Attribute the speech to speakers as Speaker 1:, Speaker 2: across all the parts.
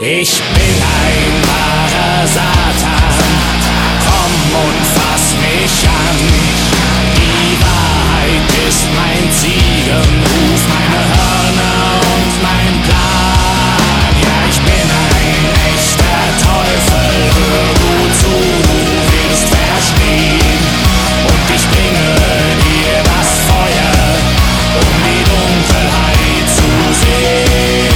Speaker 1: Ich bin ein wahrer Satan, komm und fass mich an. Die Wahrheit ist mein Ziegenruf, meine Hörner und mein Plan. Ja, ich bin ein echter Teufel, hör gut zu, du willst verstehen. Und ich bringe dir das Feuer, um die Dunkelheit zu sehen.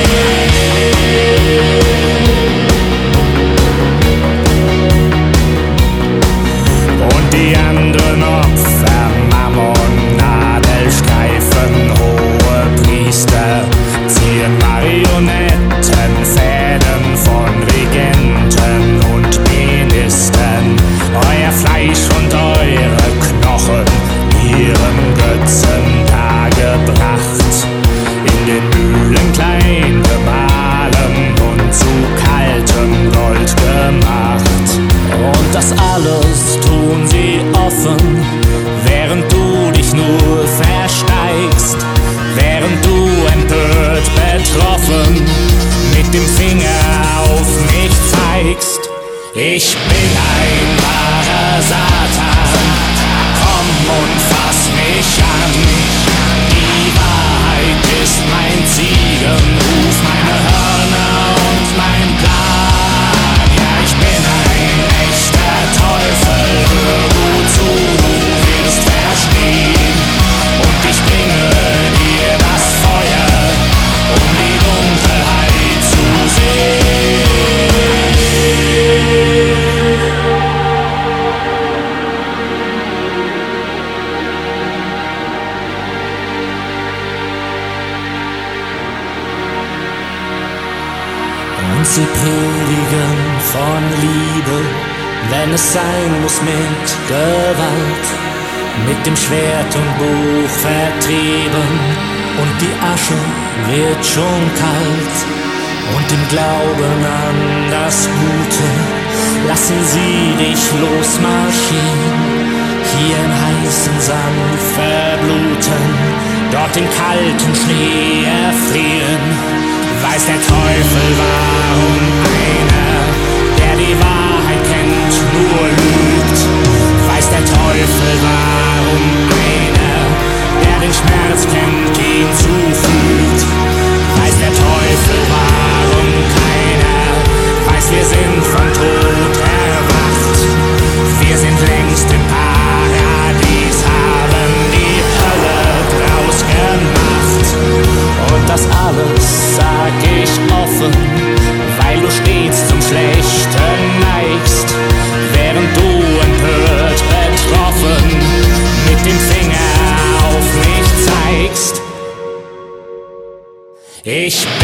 Speaker 1: Und die anderen Opfer, Mammon, Nadelstreifen, hohe Priester, ziehen Marionetten, Fäden von Regenten und Ministern. Euer Fleisch und eure Knochen, ihren Götzen dargebracht, in den Mühlen klein gemahlen und zu kaltem Gold gemacht. Und das alles tun sie offen, während du dich nur versteigst, während du empört, betroffen, mit dem Finger auf mich zeigst. Ich bin ein wahrer Satan, komm und fass mich an. Die Wahrheit ist mein Ziegenruf, meine Hörner und mein Plan. Ja, ich bin ein echter Teufel, hör gut zu, du wirst verstehen. Und ich bringe dir das Feuer, um die Dunkelheit zu sehen. Und sie predigen von Liebe, wenn es sein muss mit Gewalt, mit dem Schwert und Buch vertrieben, und die Asche wird schon kalt. Und im Glauben an das Gute lassen sie dich losmarschieren, hier im heißen Sand verbluten, dort im kalten Schnee erfrieren. Weiß der Teufel, warum einer, der die Wahrheit kennt, nur lügt? Weiß der Teufel, warum einer, der den Schmerz kennt, ihm zufügt? Weiß der Teufel, warum keiner weiß, wir sind vom Tod erwacht? Wir sind längst im Paradies, haben die Hölle draus gemacht. Und das alles sag ich offen, weil du stets zum Schlechten neigst, während du empört, betroffen, mit dem Finger auf mich zeigst. Ich